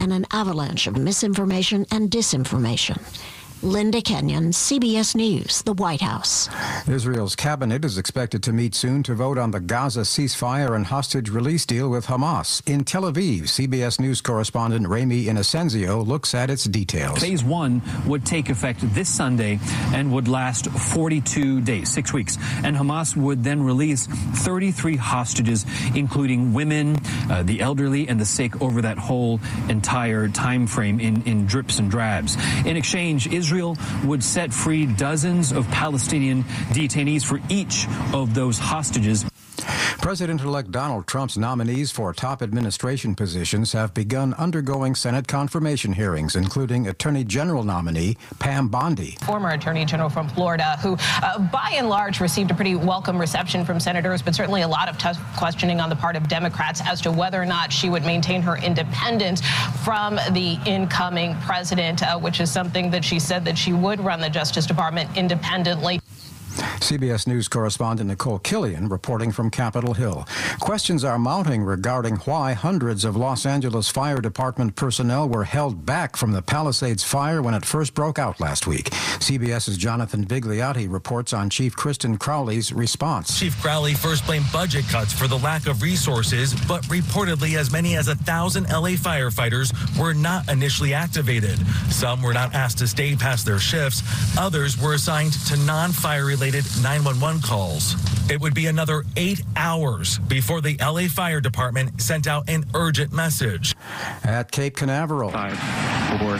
and an avalanche of misinformation and disinformation. Linda Kenyon, CBS News, the White House. Israel's cabinet is expected to meet soon to vote on the Gaza ceasefire and hostage release deal with Hamas. In Tel Aviv, CBS News correspondent Rami Inocenzio looks at its details. Phase 1 would take effect this Sunday and would last 42 days, 6 weeks. And Hamas would then release 33 hostages, including women, the elderly, and the sick over that whole entire time frame in drips and drabs. In exchange, Israel would set free dozens of Palestinian detainees for each of those hostages. President-elect Donald Trump's nominees for top administration positions have begun undergoing Senate confirmation hearings, including Attorney General nominee Pam Bondi. Former Attorney General from Florida, who by and large received a pretty welcome reception from senators, but certainly a lot of tough questioning on the part of Democrats as to whether or not she would maintain her independence from the incoming president, which is something that she said that she would run the Justice Department independently. CBS News correspondent Nicole Killian reporting from Capitol Hill. Questions are mounting regarding why hundreds of Los Angeles Fire Department personnel were held back from the Palisades fire when it first broke out last week. CBS's Jonathan Vigliotti reports on Chief Kristen Crowley's response. Chief Crowley first blamed budget cuts for the lack of resources, but reportedly as many as 1,000 LA firefighters were not initially activated. Some were not asked to stay past their shifts. Others were assigned to non-fire-related 911 calls. It would be another 8 hours before the LA Fire Department sent out an urgent message. At Cape Canaveral. 5, 4.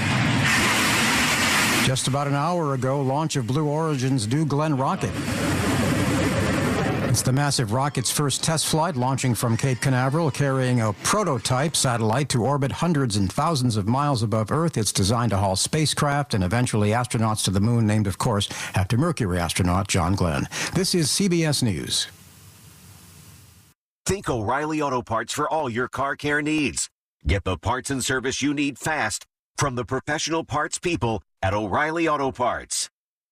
Just about an hour ago, launch of Blue Origin's New Glenn rocket. It's the massive rocket's first test flight, launching from Cape Canaveral, carrying a prototype satellite to orbit hundreds and thousands of miles above Earth. It's designed to haul spacecraft and eventually astronauts to the moon, named, of course, after Mercury astronaut John Glenn. This is CBS News. Think O'Reilly Auto Parts for all your car care needs. Get the parts and service you need fast from the professional parts people at O'Reilly Auto Parts.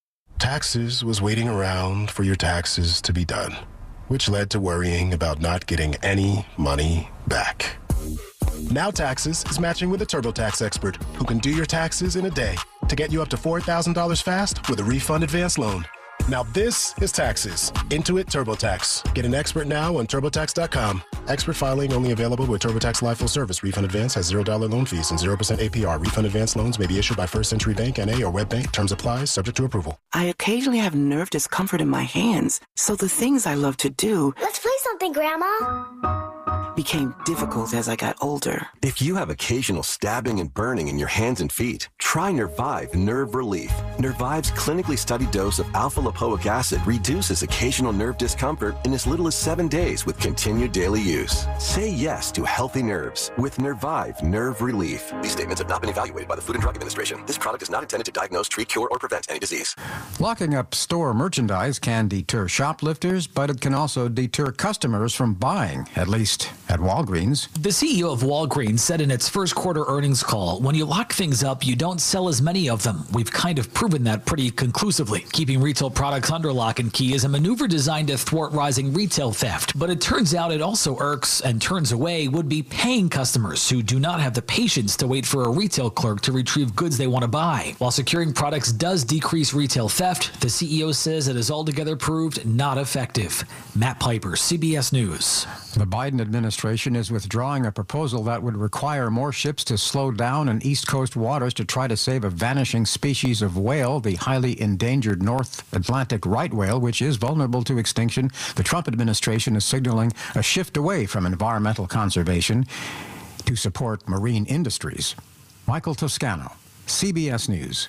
Taxes was waiting around for your taxes to be done, which led to worrying about not getting any money back. Now Taxes is matching with a TurboTax expert who can do your taxes in a day to get you up to $4,000 fast with a refund advance loan. Now this is Taxes. Intuit TurboTax. Get an expert now on TurboTax.com. Expert filing only available with TurboTax Live Full Service. Refund advance has $0 loan fees and 0% APR. Refund advance loans may be issued by First Century Bank N.A. or WebBank. Terms apply. Subject to approval. I occasionally have nerve discomfort in my hands, so the things I love to do... Let's play something, Grandma. ...became difficult as I got older. If you have occasional stabbing and burning in your hands and feet, try Nervive Nerve Relief. Nervive's clinically studied dose of alpha-lipoic acid reduces occasional nerve discomfort in as little as 7 days with continued daily use. Say yes to healthy nerves with Nervive Nerve Relief. These statements have not been evaluated by the Food and Drug Administration. This product is not intended to diagnose, treat, cure, or prevent any disease. Locking up store merchandise can deter shoplifters, but it can also deter customers from buying, at least at Walgreens. The CEO of Walgreens said in its first quarter earnings call, when you lock things up, you don't sell as many of them. We've kind of proven that pretty conclusively. Keeping retail products under lock and key is a maneuver designed to thwart rising retail theft, but it turns out it also irks and turns away would-be paying customers who do not have the patience to wait for a retail clerk to retrieve goods they want to buy. While securing products does decrease retail theft, the CEO says it has altogether proved not effective. Matt Piper, CBS News. The Biden administration is withdrawing a proposal that would require more ships to slow down in East Coast waters to try to save a vanishing species of whale, the highly endangered North Atlantic right whale, which is vulnerable to extinction. The Trump administration is signaling a shift away from environmental conservation to support marine industries. Michael Toscano, CBS News.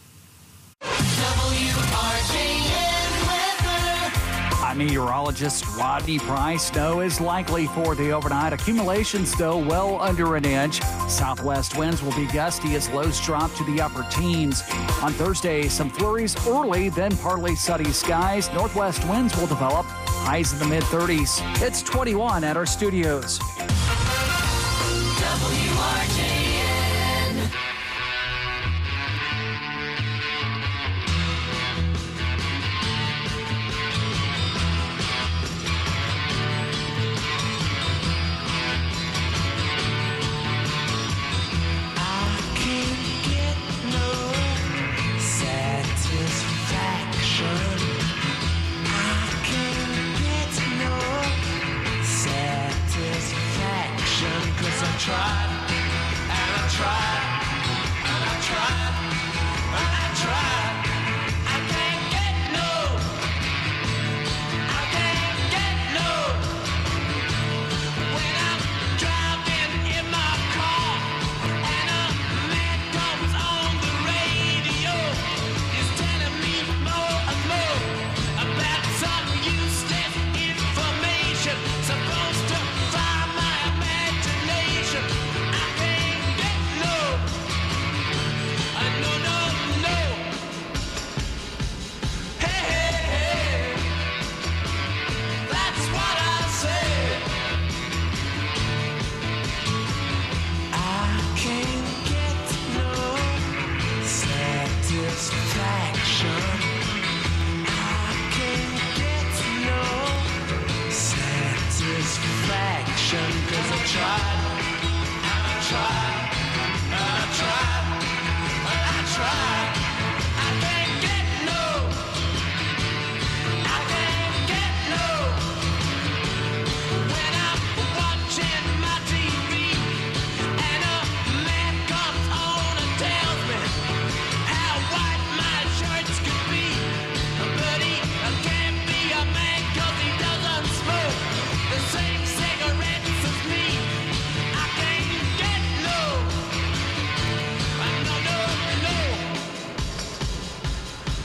Meteorologist Rodney Price. Snow is likely for the overnight. Accumulations, though, well under an inch. Southwest winds will be gusty as lows drop to the upper teens. On Thursday, some flurries early, then partly sunny skies. Northwest winds will develop. Highs in the mid-30s. It's 21 at our studios. WRJN.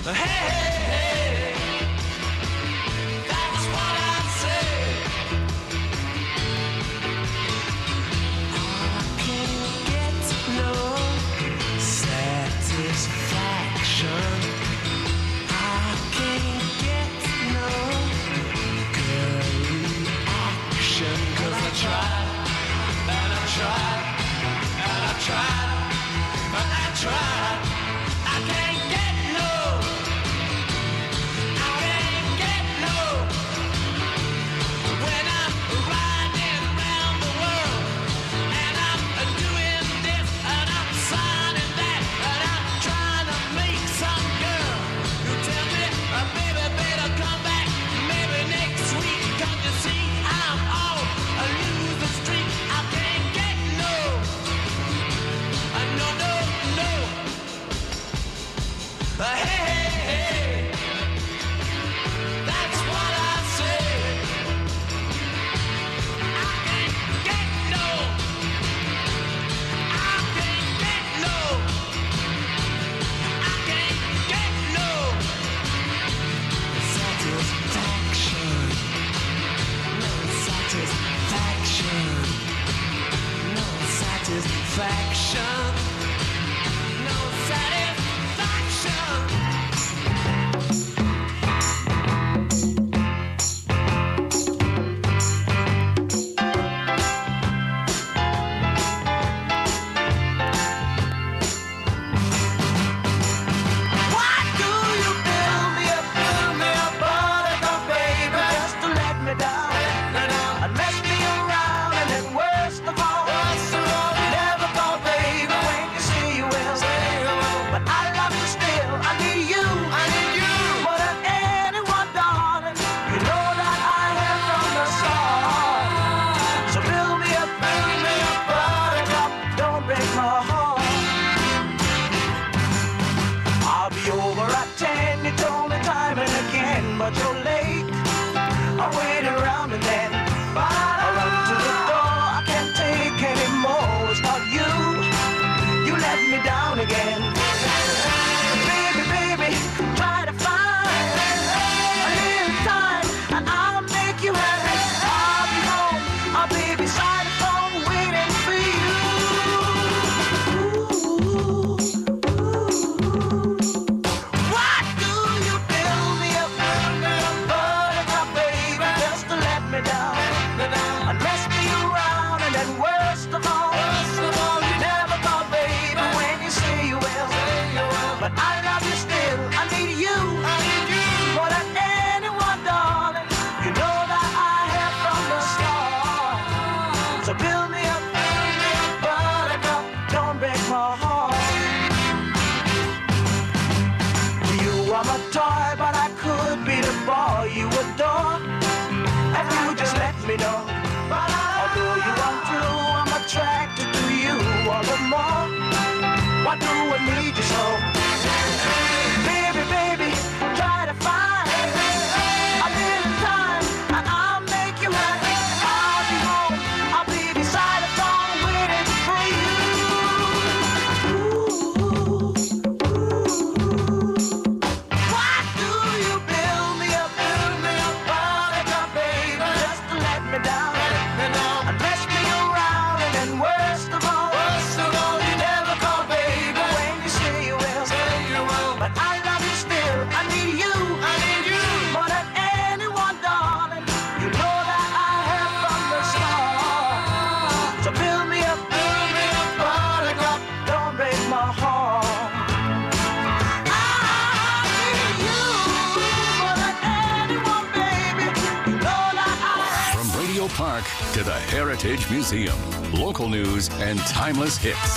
Park to the Heritage Museum. Local news and timeless hits.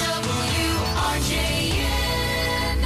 WRJN.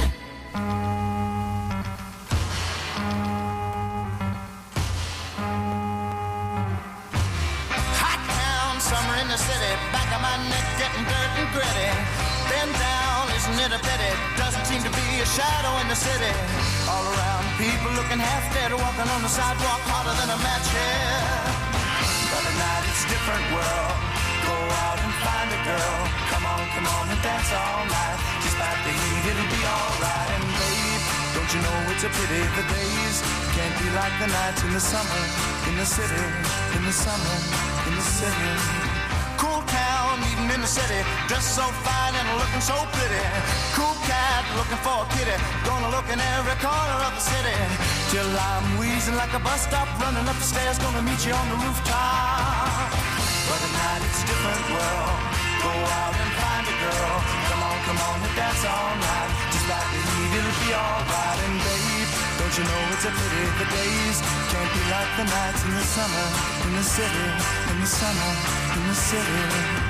Hot town, summer in the city. Back of my neck getting dirt and gritty. Been down, isn't it a pity? Doesn't seem to be a shadow in the city. All around, people looking half dead, walking on the sidewalk harder than a match here. But at night it's a different world. Go out and find a girl. Come on and dance all night. Despite the heat, it'll be alright. And babe, don't you know it's a pity the days can't be like the nights in the summer, in the city, in the summer, in the city. Cool town, even in the city, dressed so fine and looking so pretty. Cool cat looking for a kitty, gonna look in every corner of the city. Till I'm wheezing like a bus stop, running up the stairs, gonna meet you on the rooftop. But at night it's a different world, go out and find a girl. Come on and dance all night, just like the heat, it'll be alright. And babe, don't you know it's a pity the days can't be like the nights in the summer, in the city, in the summer, in the city.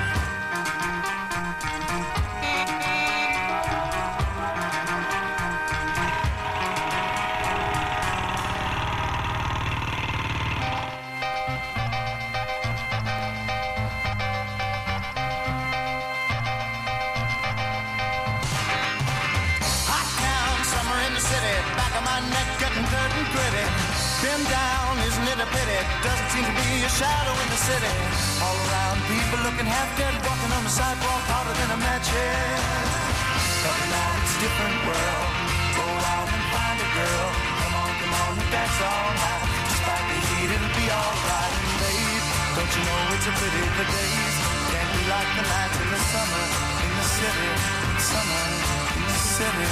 Been down, isn't it a pity? Doesn't seem to be a shadow in the city. All around, people looking half dead, walking on the sidewalk harder than a match head. But now it's a different world. Go out and find a girl. Come on and dance all night. Despite the heat, it'll be alright. And babe, don't you know it's a pity the days can't be like the nights in the summer, in the city, summer, in the city.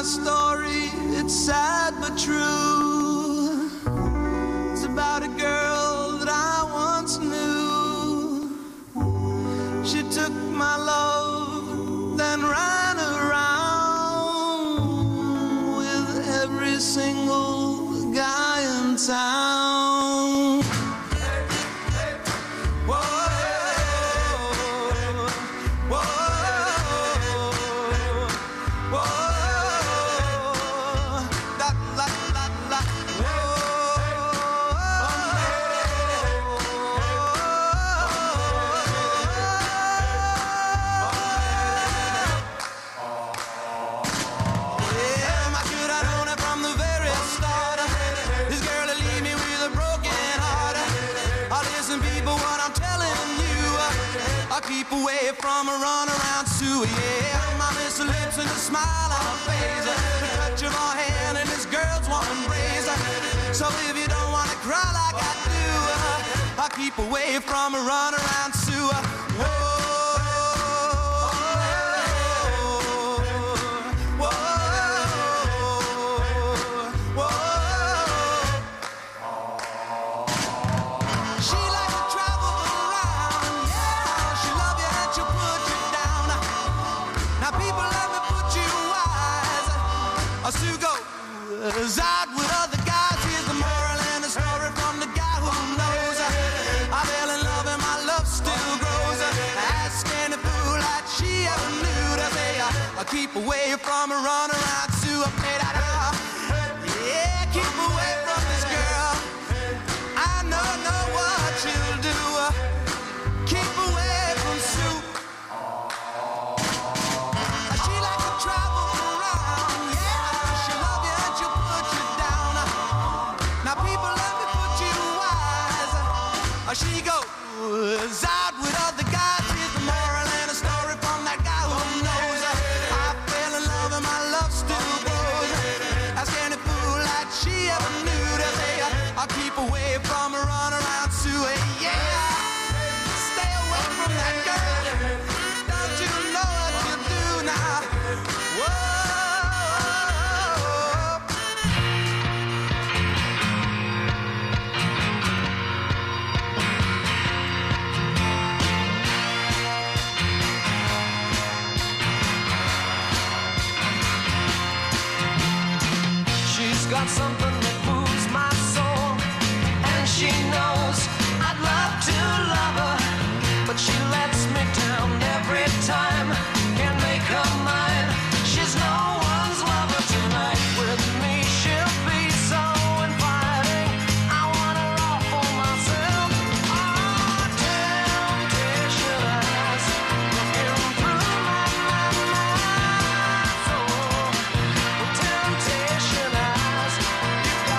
story, it's sad but true. It's about a girl that I once knew. She took my love, then ran around with every single guy in town. Keep away from a runaround Sue, yeah. My miss her lips and a smile on her face, the touch of her hand and this girl's warm embrace. So if you don't want to cry like I do, I'll keep away from a runaround Sue. Whoa. Sue goes out with other guys. Here's the moral and the story from the guy who knows. I fell in love and my love still grows. Ask any fool that she ever knew to say, I'll keep away from a runaround Sue. Yeah, keep away from this girl. I know what she'll do. Keep away from Sue. She like to travel around, yeah. She'll love you and she'll put you down. Now people, let me put you wise. She goes out with other guys. Here's the moral and a story from that guy who knows. I fell in love and my love still grows. Ask any fool that she ever knew to say, I'll keep away from a runaround Sue. Yeah, stay away from that girl. Don't you know what you do now? Whoa. She's got something that moves my soul, and she knows I'd love to love her, but she lets me down every time. Can't make her mine. She's no one's lover tonight. With me she'll be so inviting. I want her all for myself. Oh, temptation eyes looking through my soul. With temptation eyes, you've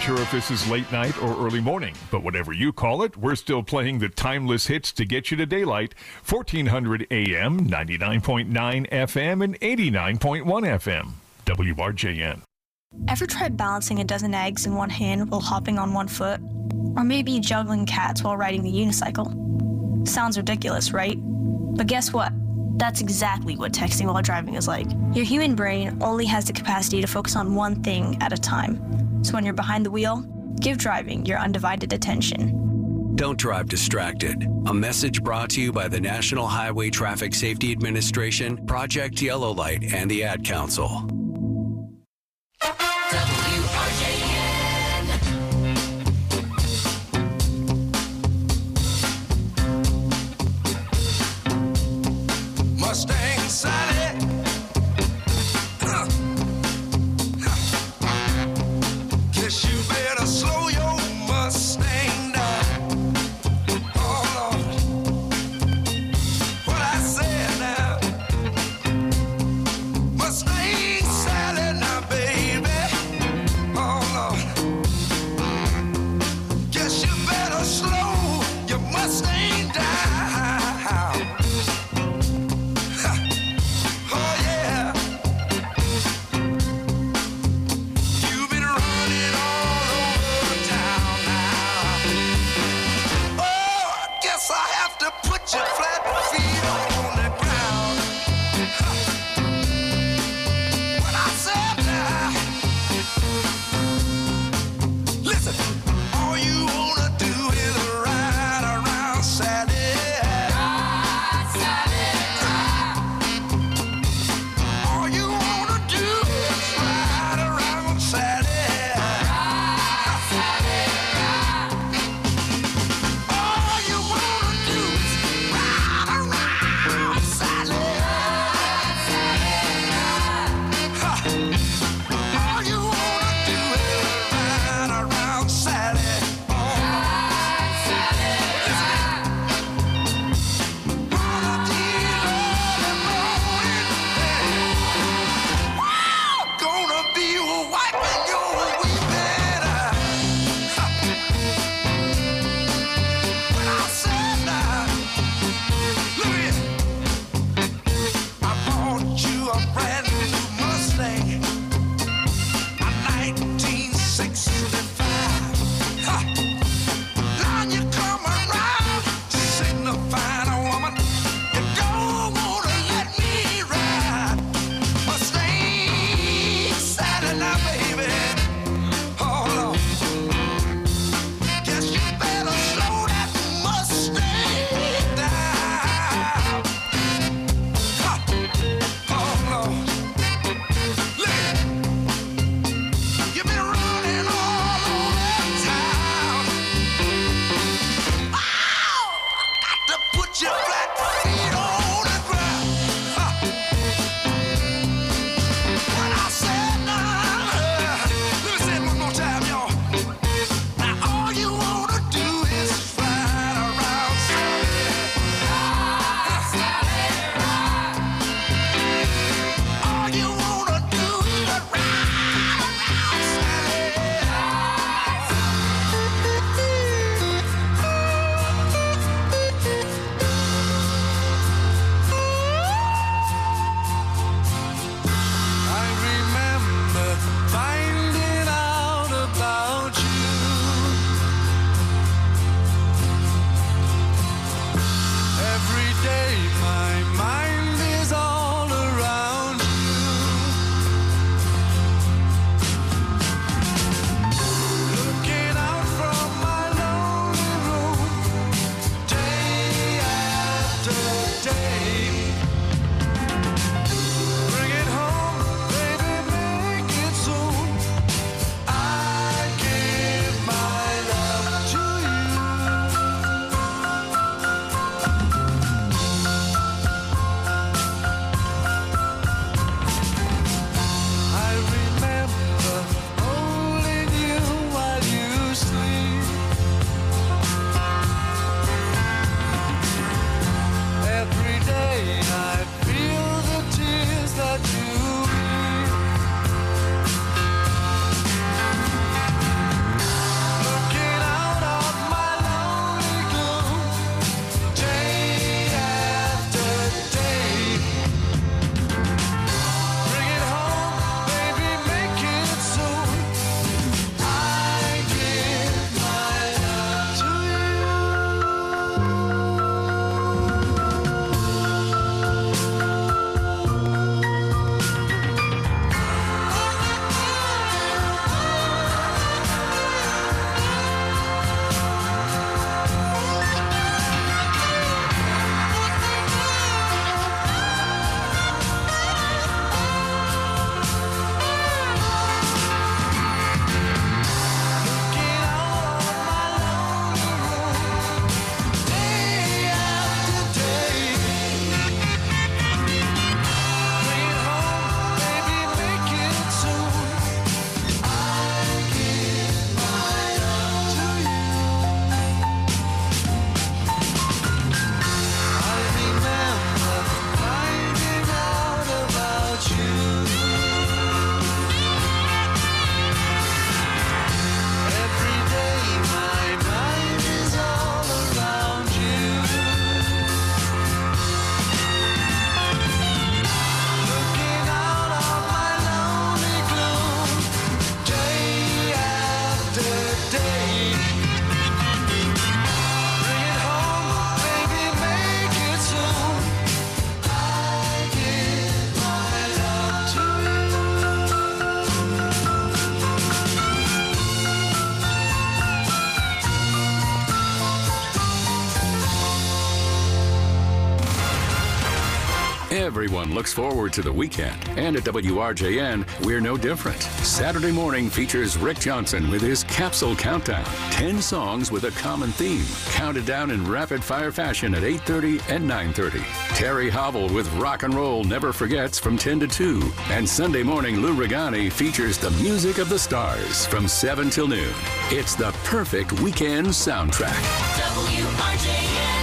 sure if this is late night or early morning, but whatever you call it, we're still playing the timeless hits to get you to daylight. 1400 AM, 99.9 FM, and 89.1 FM. WRJN. Ever tried balancing a dozen eggs in one hand while hopping on one foot? Or maybe juggling cats while riding the unicycle? Sounds ridiculous, right? But guess what? That's exactly what texting while driving is like. Your human brain only has the capacity to focus on one thing at a time. So when you're behind the wheel, give driving your undivided attention. Don't drive distracted. A message brought to you by the National Highway Traffic Safety Administration, Project Yellow Light, and the Ad Council. Mustang Sally. Guess you better slow your Mustang down. Oh Lord, what I said now. Mustang Everyone looks forward to the weekend. And at WRJN, we're no different. Saturday morning features Rick Johnson with his Capsule Countdown. 10 songs with a common theme, counted down in rapid-fire fashion at 8:30 and 9:30. Terry Hobble with Rock and Roll Never Forgets from 10 to 2. And Sunday morning, Lou Regani features the music of the stars from 7 till noon. It's the perfect weekend soundtrack. WRJN.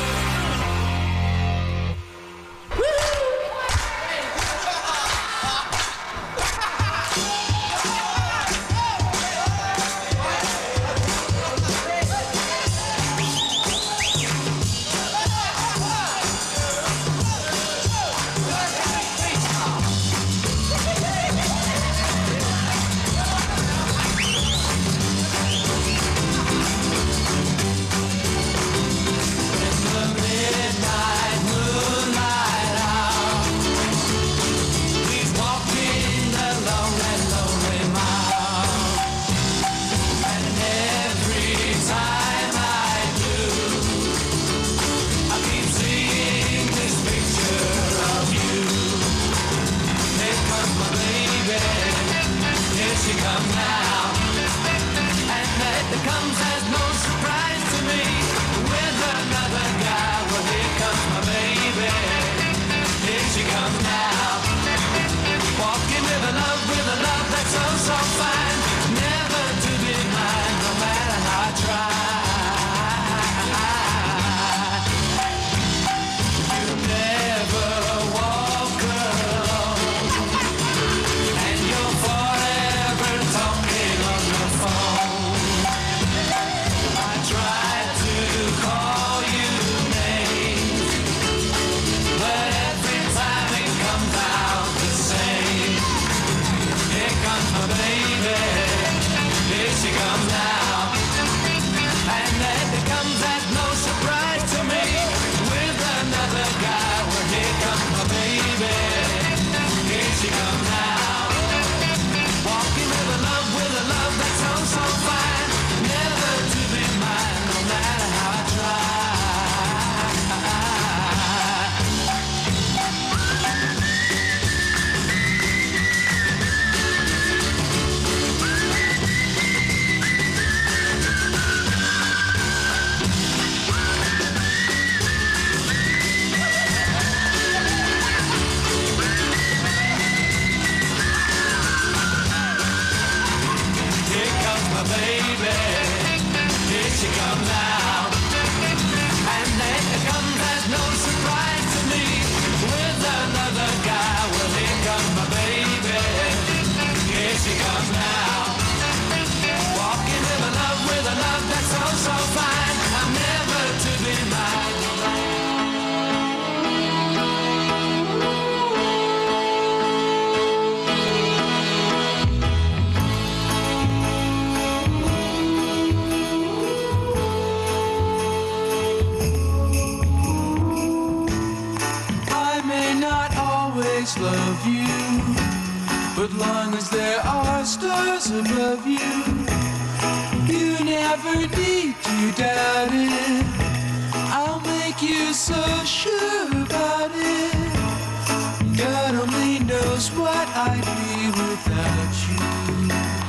Love you, but long as there are stars above you, you never need to doubt it. I'll make you so sure about it. God only knows what I'd be without you.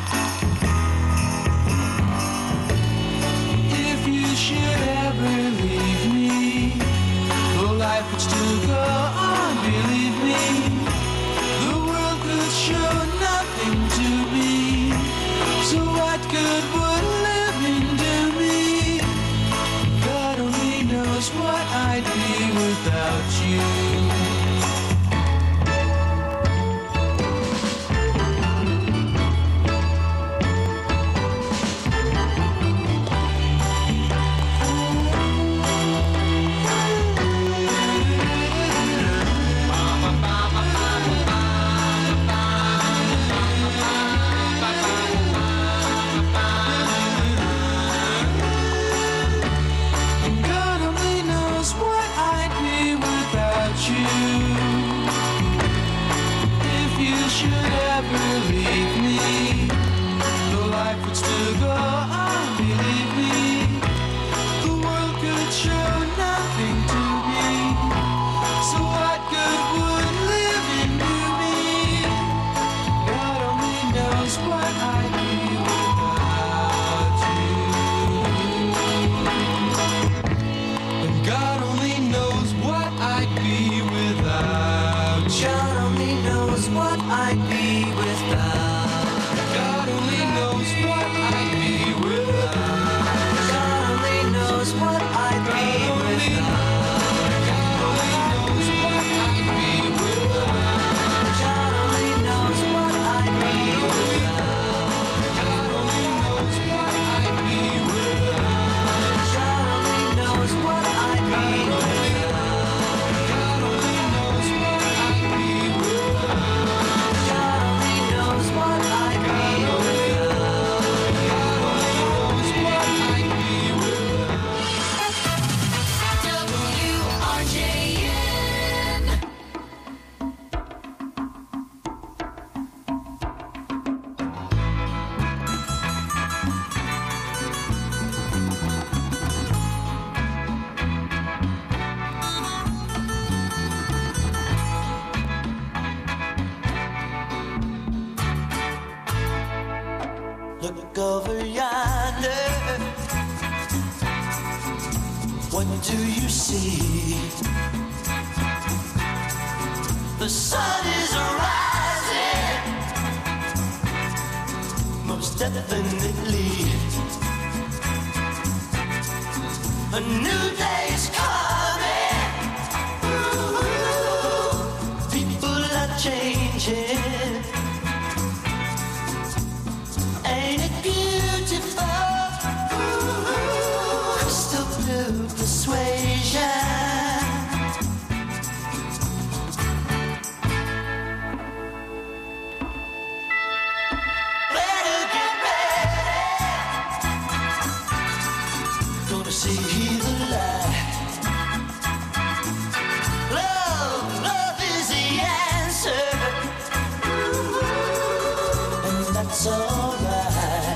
If you should ever leave me, though life would still go on, believe me. Show nothing to me, so what good would living do me? God only knows what I'd be without you. what do you see? The sun is rising, most definitely. A new day's coming. Ooh, people are changing. Ain't it beautiful? Ooh, crystal blue persuasion. Better get ready. Gonna see the light. Love is the answer. Ooh, and that's alright.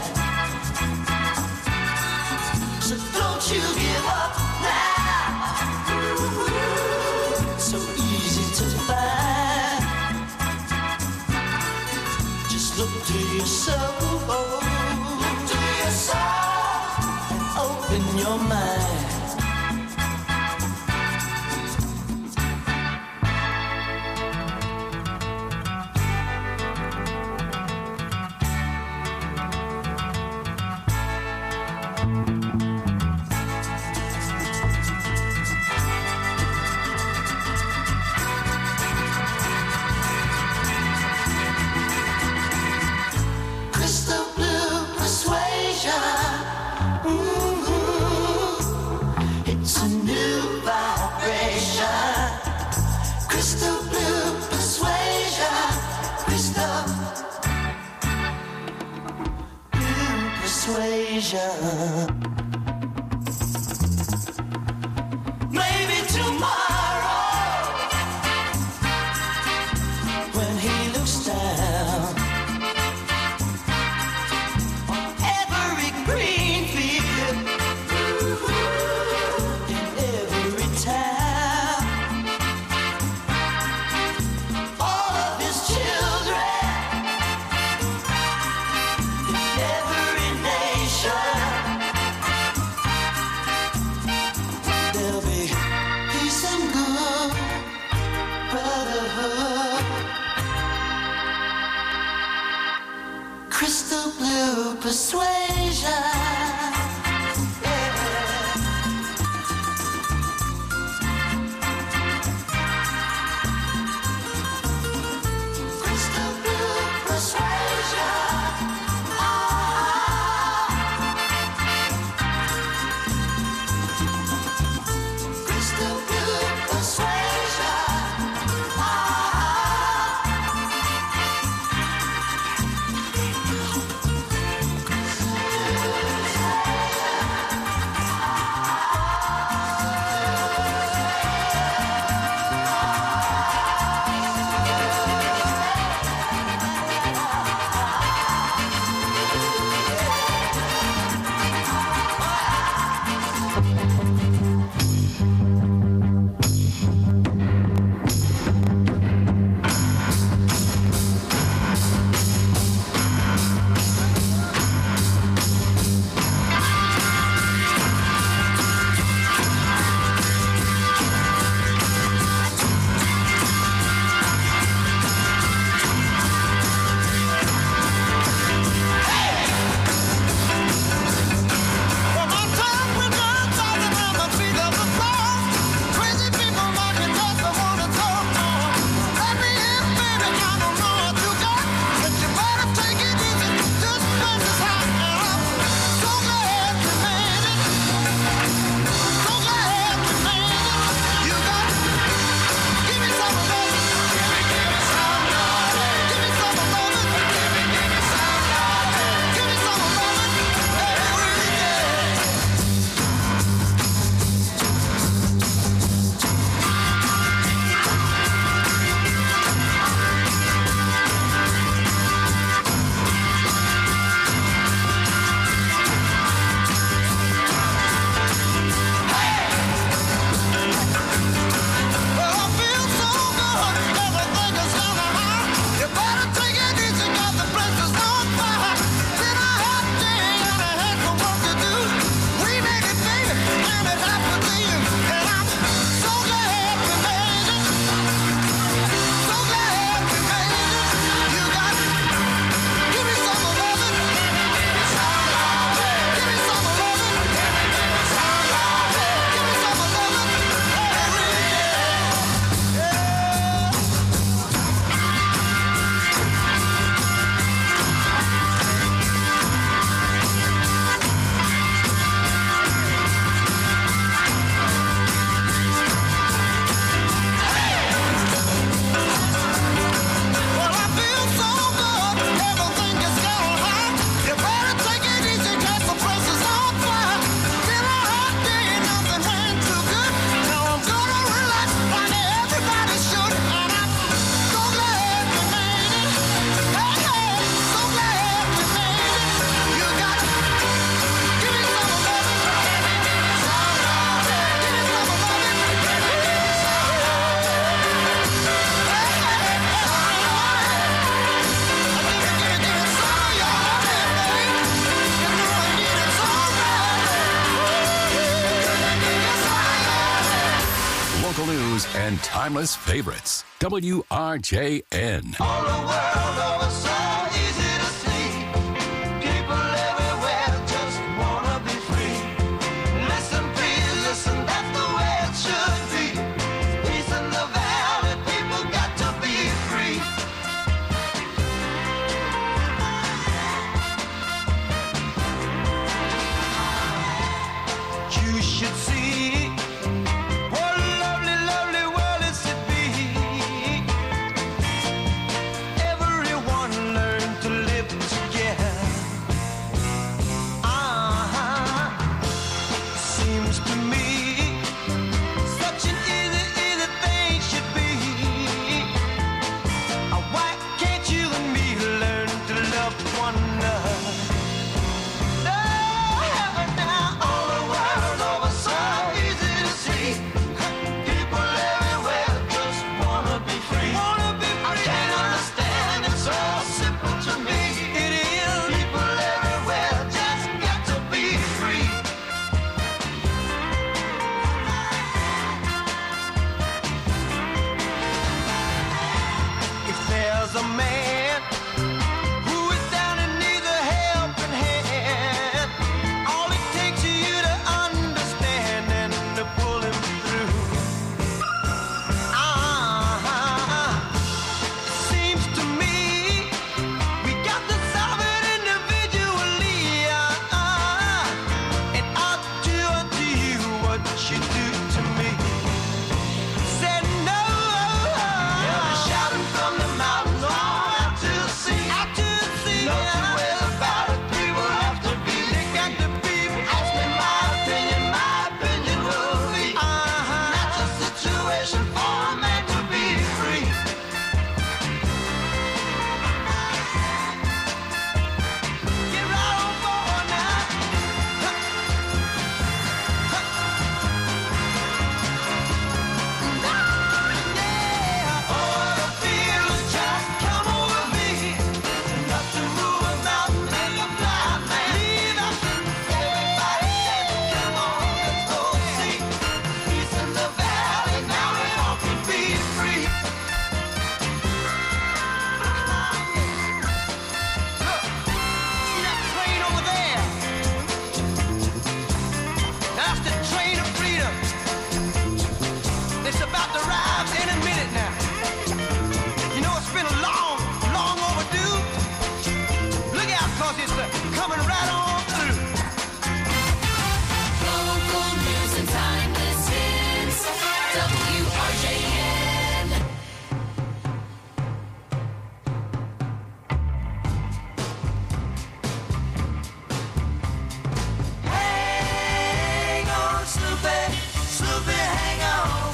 So don't you give up now. Ooh, so easy to find. Just look to your soul. Look to your soul and open your mind. Crystal blue persuasion. It's a new vibration. Crystal blue persuasion. Crystal blue persuasion. Maybe tomorrow, when he looks down every green field in every town, all of his children in every nation. and timeless favorites. WRJN. All the world over, so easy to see. People everywhere just wanna be free. Listen, please, listen, that's the way it should be. Peace in the valley, people got to be free. You should see what a lovely, lovely world is to be. Everyone learn to live together. Seems to me such an easy, easy thing should be. Why can't you and me learn to love one another? No, heaven now, all the world over, so easy to see. People everywhere just wanna be free. I can't understand, it's so simple to me. It is. People everywhere just got to be free. If there's a man who is down and needs a helping hand, all it takes is you to understand and to pull him through. Seems to me we got to solve it individually. And I'll do unto you what you do to me. Said no. Shouting from the mountains all out to the sea. No two ways about it, people have to be. They got to be. Ask me my opinion will be. That's a situation for a man to be free. Get right on board now. Yeah. All I feel is just come over me. Enough to move a mountain and a blind man. Everybody said, come on, let's go see. Peace in the valley, now we all can be free. Look, see that train over there? That's the train of freedom. It's about to rise any minute now. You know it's been a long, long overdue. Look out, cause it's coming right on through. Local news and timeless hits. WRJN. Hang on, Snoopy, Snoopy, hang on.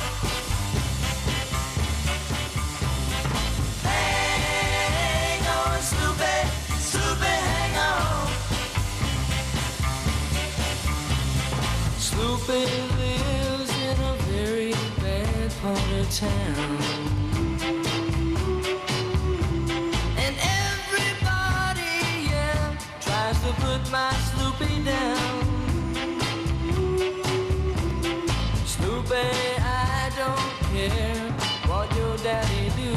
Hang on, Snoopy, Snoopy, hang on. Snoopy lives in a very bad part of town. And everybody, yeah, tries to put my Snoopy down. Snoopy, I don't care what your daddy do.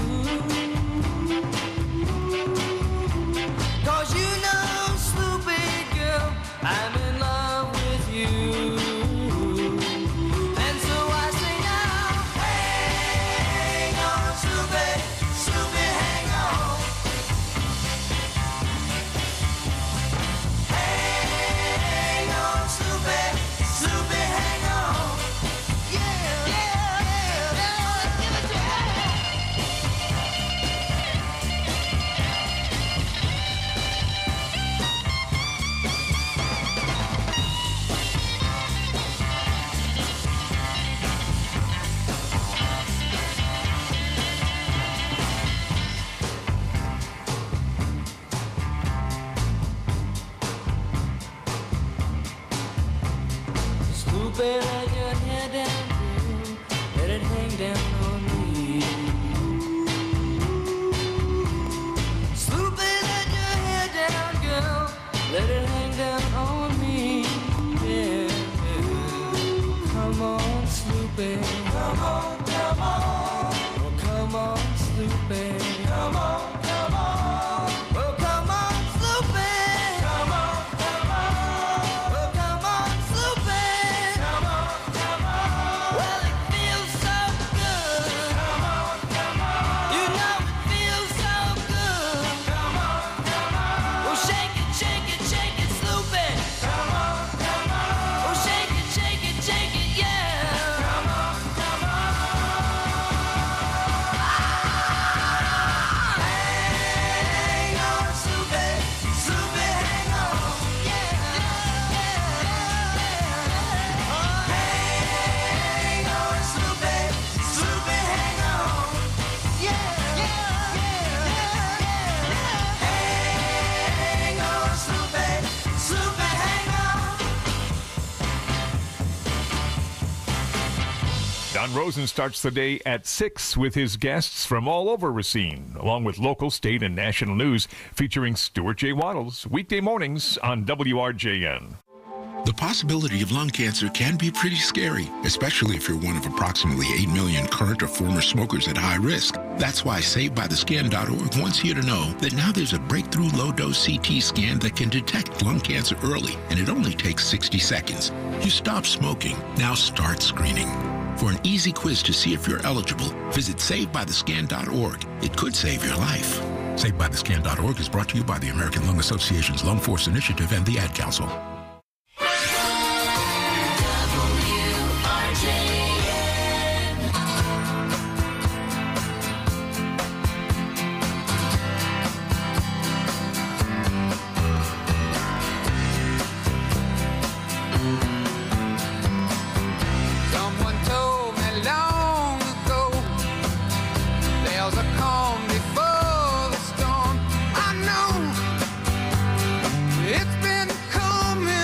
'Cause you know, Snoopy girl, I'm in love with you. And so I say now, hang on, Snoopy, Snoopy, hang on. Hang on, Snoopy, Snoopy, hang on. Yeah, yeah, yeah, yeah, give it to me. Snoopy, let your hair down, girl. Let it hang down on me. Snoopy, let your hair down, girl. Let it hang down on me. Yeah. Come on, Snoopy. Come on down. come on. Oh, come on, Sloopy. Come on, come on. Oh, come on, Sloopy. Come on, come on. Oh, come on, Sloopy. Come on, come on. Well, it feels so good. Come on, come on. You know it feels so good. Come on, come on. Oh, shake it, shake it, shake it, Sloopy. Come on, come on. Oh, shake it, shake it, shake it, yeah. Come on, come on. Hang on, Sloopy, Sloopy, hang on, yeah, hang on, Sloopy, Sloopy, hang on, yeah, hang on, Sloopy, Sloopy, hang on. Don Rosen starts the day at 6 with his guests from all over Racine, along with local, state, and national news featuring Stuart J. Waddles, weekday mornings on WRJN. The possibility of lung cancer can be pretty scary, especially if you're one of approximately 8 million current or former smokers at high risk. That's why SaveByTheScan.org wants you to know that now there's a breakthrough low-dose CT scan that can detect lung cancer early, and it only takes 60 seconds. You stop smoking, now start screening. For an easy quiz to see if you're eligible, visit SaveByTheScan.org. It could save your life. SaveByTheScan.org is brought to you by the American Lung Association's Lung Force Initiative and the Ad Council. Someone told me long ago there's a calm before the storm. I know it's been coming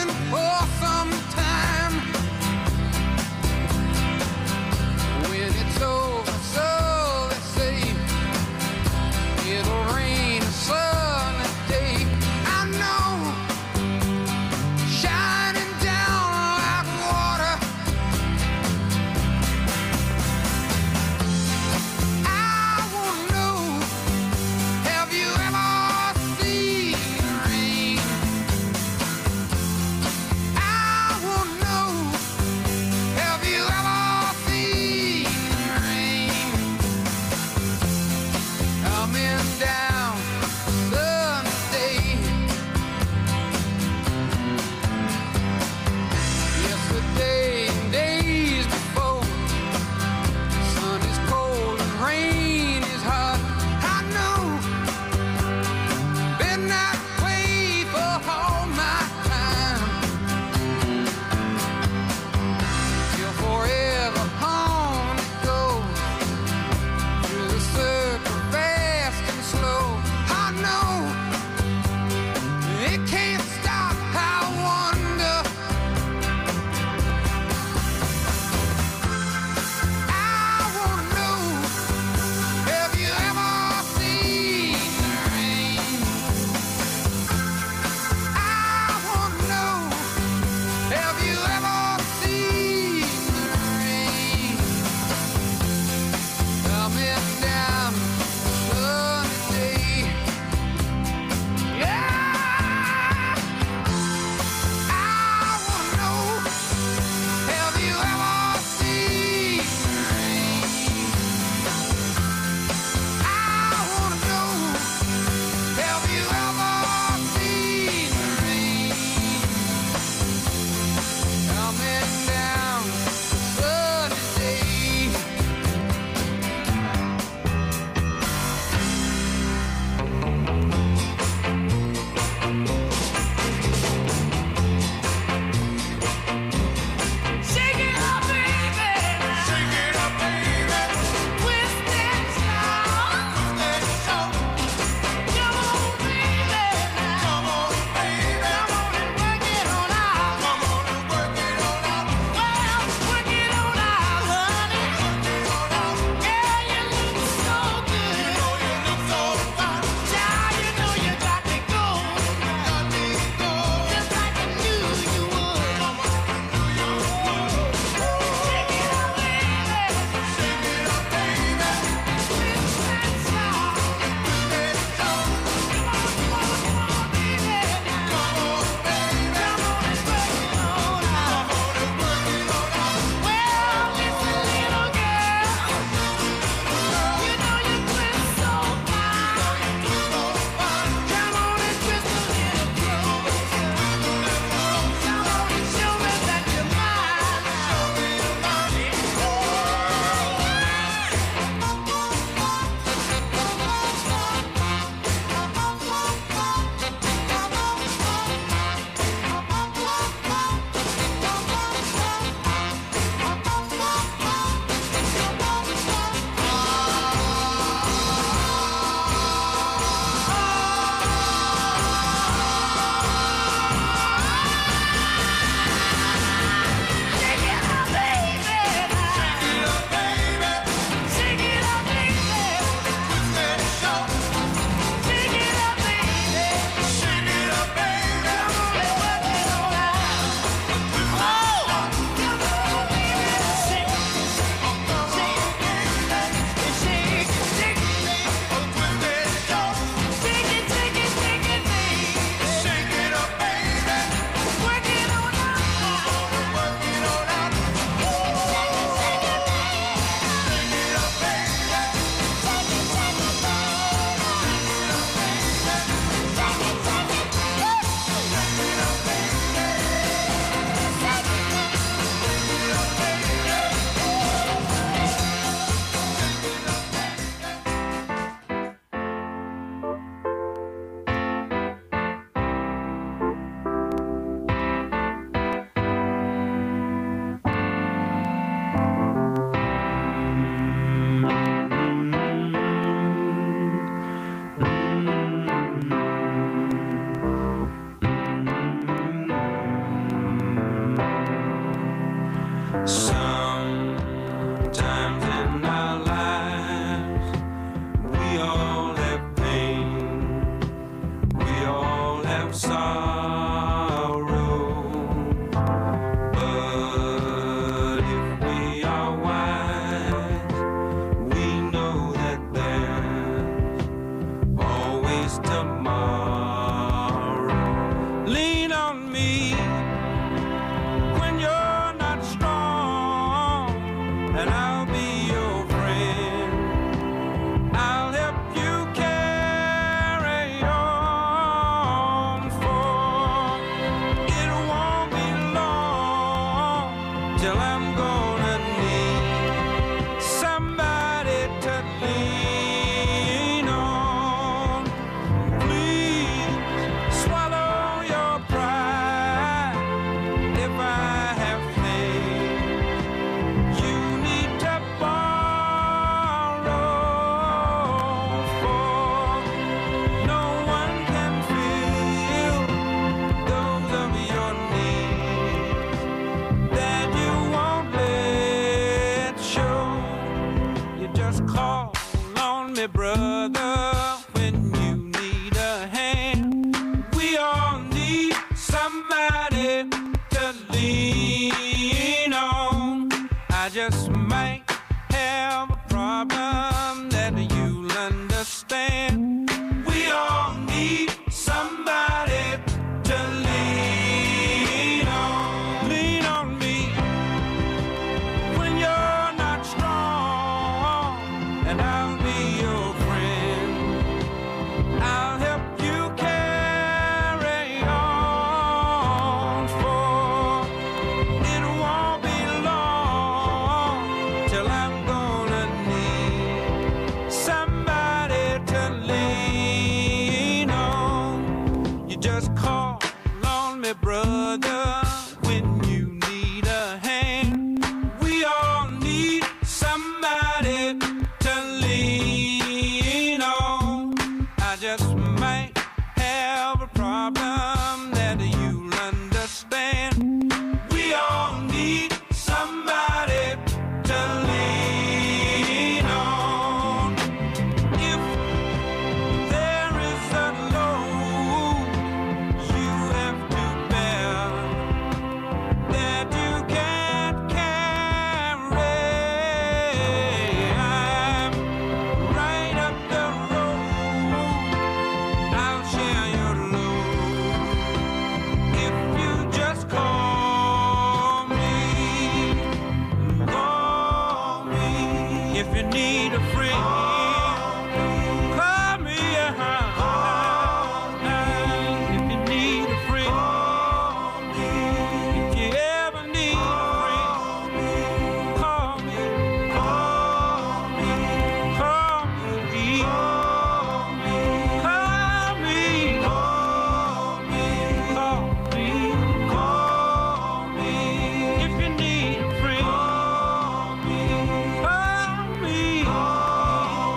Sometimes in our lives, we all have pain, we all have sorrow, but if we are wise, we know that there's always tomorrow. Lean on me when you're not strong, and I'll be your friend. I'll help you carry on, for it won't be long till I'm gonna need somebody to lean on. Please swallow your pride if I have faith. You need to borrow, for no one can fill those of your needs that you won't let show. You just call on me, brother, when you need a hand. We all need somebody to lean on. I just might have a problem that you'll understand. We all need somebody to lean on. Lean on me when you're not strong, and I'll be your friend. I'll help you carry on, for it won't be long till I'm gonna need somebody to lean on. You just call on me, brother, when you need a hand. We all need somebody to lean on. I just might have a problem that you'll understand. We all need somebody to lean on. If there is a load you have to bear that you can't carry, I'm right up the road. I'll share your load if you just call me. Call me if you need a friend. Call me if you need a friend. If you ever need a friend, call me. Call me. Call me. Call me. Call me. Call me. Call me. If you need a friend, call me. Call me.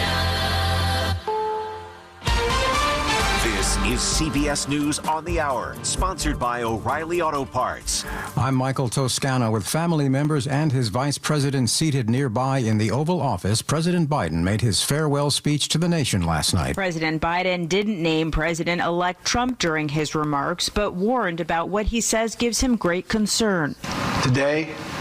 This is CBS News on the Hour, sponsored by O'Reilly Auto Parts. I'm Michael Toscano. With family members and his vice president seated nearby in the Oval Office, President Biden made his farewell speech to the nation last night. President Biden didn't name President-elect Trump during his remarks, but warned about what he says gives him great concern. Today,